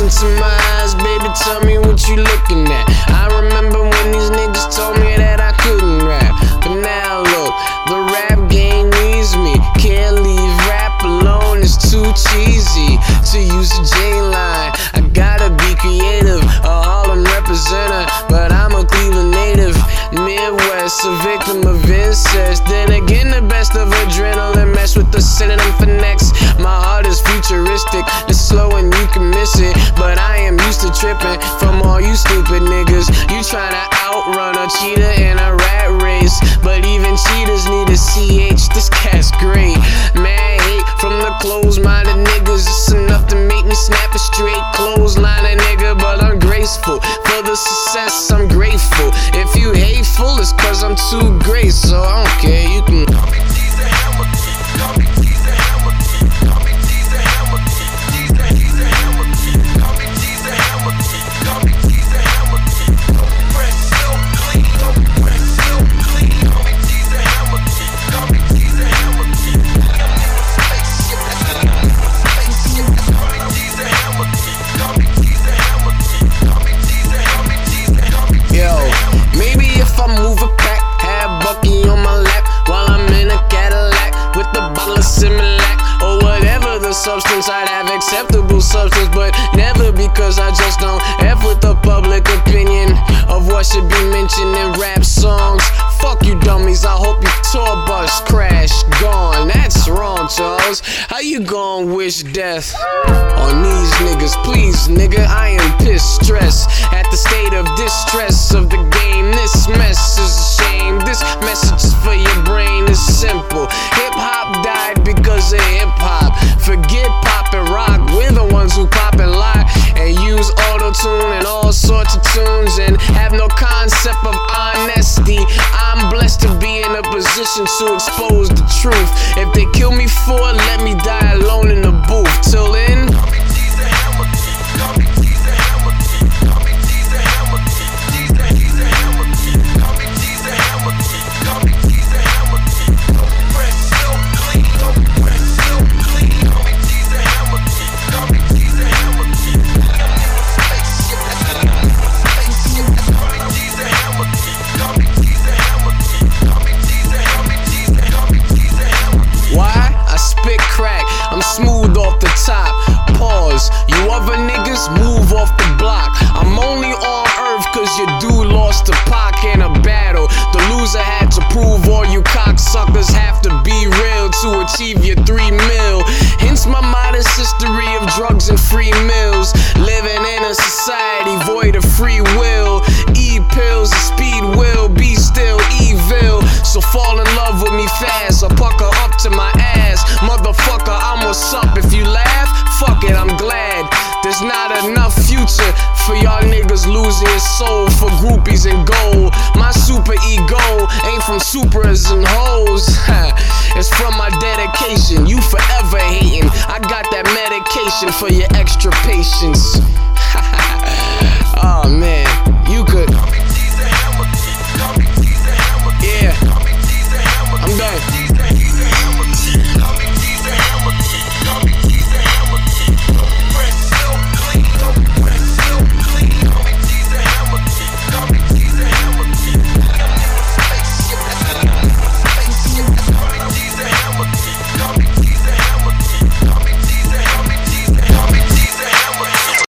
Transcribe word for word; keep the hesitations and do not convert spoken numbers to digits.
into my eyes, baby, tell me what you looking at. I remember when these niggas told me that I couldn't rap, but now look, the rap game needs me. Can't leave rap alone, it's too cheesy to use a J line. I gotta be creative, a Harlem representative, but I'm a Cleveland native. Midwest, a victim of incest. Then again, the best of adrenaline mesh with the synonym for next. My heart is futuristic, it's slow and you can miss it, but I am used to tripping from all you stupid niggas. You tryna outrun a cheetah in a rat race, but even cheetahs need a C H, this cat's great. Man, hate from the closed-minded niggas, it's enough to make me snap a straight clothesline a nigga, but I'm graceful for the success, I'm grateful. If you hateful, it's cause I'm too great, so I don't care, you can call me Teaser Hammer King, call me Teaser Hammer King, call me Teaser Hammer King, Teaser, Teaser Hammer King, call me Teaser Hammer King, call me Teaser Hammer King, fresh so clean, fresh so clean, call me Teaser Hammer King, call me Teaser Hammer King, I'm in the spaceship, spaceship, call me Teaser Hammer King, call me Teaser Hammer King, call me Teaser, call me Teaser, call me Teaser. Yo, maybe if I move a pack, have Bucky on my lap while I'm in a Cadillac with the bottle of Similac or whatever the substance, I'd have acceptable substance, but never because I just don't F with the public opinion of what should be mentioned in rap songs. Fuck you dummies, I hope your tour bus crash, gone. That's wrong, Charles. How you gon' wish death on these niggas? Please, nigga, I am pissed, stressed at the state of distress of the game. This mess is a shame. This message is for your brain, it's simple. Hip-hop died because of hip-hop. Forget pop and rock, we're the ones who pop and lock and use auto-tune and all sorts of tunes and have no concept of honesty. I'm blessed to be in a position to expose the truth. If they kill me for it, let me die alone in the booth. Till then, call me Teaser Hammer King, call me Teaser Hammer King, call me Teaser Hammer King, Teaser, Teaser Hammer King, call me Teaser Hammer King, call me Teaser Hammer King, fresh so clean, fresh so clean, call me Teaser Hammer King, call me Teaser Hammer King, I'm in the spaceship, spaceship, call me Teaser Hammer King, call me Teaser Hammer King, call me Teaser, call me Teaser, call me Teaser Hammer King. Why? I spit crack, I'm smooth off the top. Pause, you other niggas move off the block. I'm only on earth cause your dude lost to Pac in a battle. The loser had to prove all you cocksuckers have to be real to achieve your three mil. Hence my modest history of drugs and free meals. Living in a society void of free will. E-pills and speed will be still evil. So fall in love with me fast or pucker up to my ass. Motherfucker, I'm what's up. If you laugh, fuck it, I'm glad. There's not enough future for y'all niggas losing your soul for groupies and gold. My super ego ain't from supers and hoes. It's from my dedication. You forever hating. I got that medication for your extra patience.